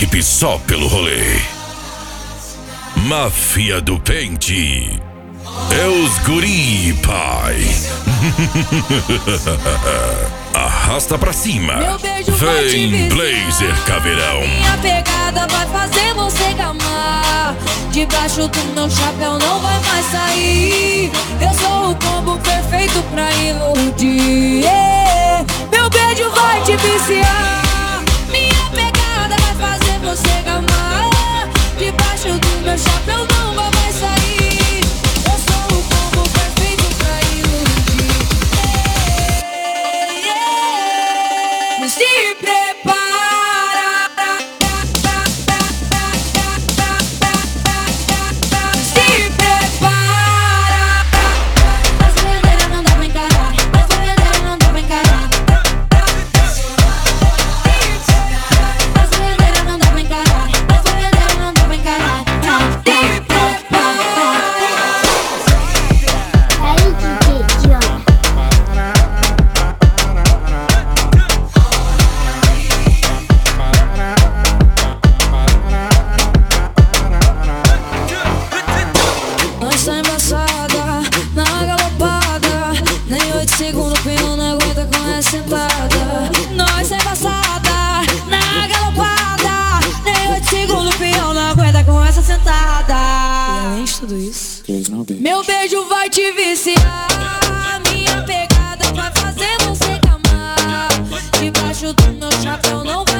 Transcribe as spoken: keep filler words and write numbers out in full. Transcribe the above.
equipe só pelo rolê. Máfia do Pente. É os guri, pai. Arrasta pra cima. Vem, Blazer Caveirão. Minha pegada vai fazer você gamar. Debaixo do meu chapéu não vai mais sair. Eu sou o combo perfeito pra iludir. Meu beijo vai te viciar. Minha pegada vai fazer você gamar. Debaixo do meu chapéu não vai mais sair. Eu sou o combo perfeito pra iludir. Se prepara. Se prepara. Essa verdadeira não dá pra encarar. Essa verdadeira não dá pra encarar. Essa verdadeira não dá pra encarar. Essa verdadeira não dá pra encarar. Se prepara. Aí, D J John. Nós tá embaçada, na galopada. Nem oito segundos o peão não aguenta com essa sentada. Nós tá embaçada, na galopada. Nem oito segundos o peão não aguenta com essa sentada. E além de tudo isso, meu beijo vai te viciar. Minha pegada vai fazer você gamar. Debaixo do meu chapéu não vai